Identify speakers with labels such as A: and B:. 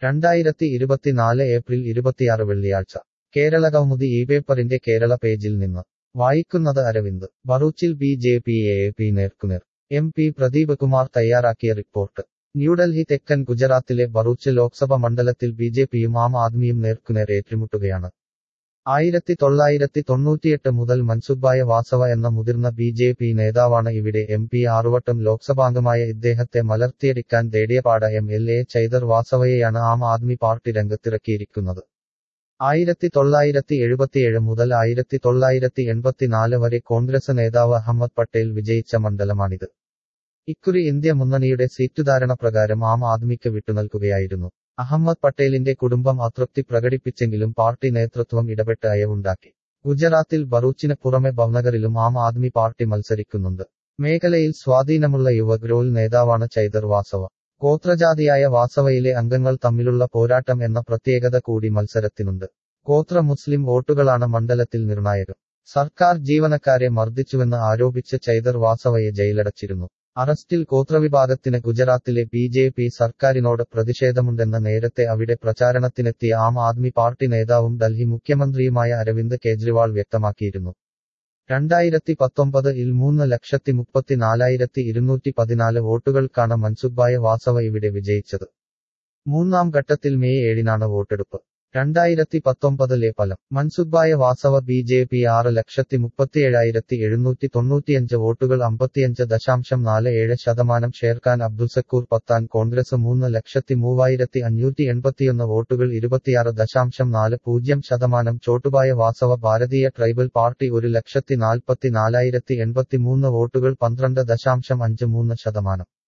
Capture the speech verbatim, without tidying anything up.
A: രണ്ടായിരത്തി ഇരുപത്തിനാല് ഏപ്രിൽ ഇരുപത്തിയാറ് വെള്ളിയാഴ്ച കേരള കൗമുദി ഈ പേപ്പറിന്റെ കേരള പേജിൽ നിന്ന് വായിക്കുന്നത് അരവിന്ദ്. ഭറൂച്ചിൽ B J P A A P നേർക്കുനേർ. എം പി പ്രദീപ് കുമാർ തയ്യാറാക്കിയ റിപ്പോർട്ട്. ന്യൂഡൽഹി. തെക്കൻ ഗുജറാത്തിലെ ഭറൂച്ച് ലോക്സഭ മണ്ഡലത്തിൽ ബി ജെ പിയും ആം ആദ്മിയും നേർക്കുനേർ ഏറ്റുമുട്ടുകയാണ്. ആയിരത്തി തൊള്ളായിരത്തി തൊണ്ണൂറ്റിയെട്ട് മുതൽ മൻസുഖ്ഭായ് വാസവ എന്ന മുതിർന്ന ബി ജെ പി നേതാവാണ് ഇവിടെ എം പി. ആറുവട്ടം ലോക്സഭാംഗമായ ഇദ്ദേഹത്തെ മലർത്തിയടിക്കാൻ Dediapada M L A Chaitar വാസവയെയാണ് ആം ആദ്മി പാർട്ടി രംഗത്തിറക്കിയിരിക്കുന്നത്. ആയിരത്തി തൊള്ളായിരത്തി എഴുപത്തിയേഴ് മുതൽ ആയിരത്തി തൊള്ളായിരത്തി എൺപത്തിനാല് വരെ കോൺഗ്രസ് നേതാവ് അഹമ്മദ് പട്ടേൽ വിജയിച്ച മണ്ഡലമാണിത്. ഇക്കുറി ഇന്ത്യ മുന്നണിയുടെ സീറ്റുധാരണ പ്രകാരം ആം ആദ്മിക്ക് വിട്ടുനൽകുകയായിരുന്നു. അഹമ്മദ് പട്ടേലിന്റെ കുടുംബം അതൃപ്തി പ്രകടിപ്പിച്ചെങ്കിലും പാർട്ടി നേതൃത്വം ഇടപെട്ട് അയവുണ്ടാക്കി. ഗുജറാത്തിൽ ഭറൂച്ചിന് പുറമെ ഭവ്നഗറിലും ആം ആദ്മി പാർട്ടി മത്സരിക്കുന്നുണ്ട്. മേഖലയിൽ സ്വാധീനമുള്ള യുവഗ്രോൽ നേതാവാണ് ചൈതർ വാസവ. ഗോത്രജാതിയായ വാസവയിലെ അംഗങ്ങൾ തമ്മിലുള്ള പോരാട്ടം എന്ന പ്രത്യേകത കൂടി മത്സരത്തിനുണ്ട്. ഗോത്ര മുസ്ലിം വോട്ടുകളാണ് മണ്ഡലത്തിൽ നിർണായകം. സർക്കാർ ജീവനക്കാരെ മർദ്ദിച്ചുവെന്ന് ആരോപിച്ച് ചൈതർ വാസവയെ ജയിലടച്ചിരുന്നു. അറസ്റ്റിൽ ഗോത്രവിഭാഗത്തിന് ഗുജറാത്തിലെ ബി ജെ പി സർക്കാരിനോട് പ്രതിഷേധമുണ്ടെന്ന് നേരത്തെ അവിടെ പ്രചാരണത്തിനെത്തിയ ആം ആദ്മി പാർട്ടി നേതാവും ഡൽഹി മുഖ്യമന്ത്രിയുമായ അരവിന്ദ് കെജ്രിവാൾ വ്യക്തമാക്കിയിരുന്നു. രണ്ടായിരത്തി പത്തൊമ്പത് ഇൽ മൂന്ന് ലക്ഷത്തി മുപ്പത്തിനാലായിരത്തി ഇരുന്നൂറ്റി പതിനാല് വോട്ടുകൾക്കാണ് മൻസുഖ്ഭായ് വാസവ ഇവിടെ വിജയിച്ചത്. മൂന്നാം ഘട്ടത്തിൽ മെയ് ഏഴിനാണ് വോട്ടെടുപ്പ്. രണ്ടായിരത്തി പത്തൊമ്പതിലെ ഫലം. Mansukhbhai Vasava B J P ആറ് ലക്ഷത്തി മുപ്പത്തിയേഴായിരത്തി എഴുന്നൂറ്റി തൊണ്ണൂറ്റിയഞ്ച് വോട്ടുകൾ അമ്പത്തിയഞ്ച് ദശാംശം നാല് ഏഴ് ശതമാനം. ഷേർഖാൻ അബ്ദുസക്കൂർ പത്താൻ കോൺഗ്രസ് മൂന്ന് ലക്ഷത്തി മൂവായിരത്തി അഞ്ഞൂറ്റി എൺപത്തിയൊന്ന് വോട്ടുകൾ ഇരുപത്തിയാറ് ദശാംശം നാല് പൂജ്യം ശതമാനം. ചോട്ടുഭായ് വാസവ ഭാരതീയ ട്രൈബൽ പാർട്ടി ഒരു ലക്ഷത്തി നാൽപ്പത്തി നാലായിരത്തി എൺപത്തിമൂന്ന് വോട്ടുകൾ പന്ത്രണ്ട് ദശാംശം അഞ്ച് മൂന്ന് ശതമാനം.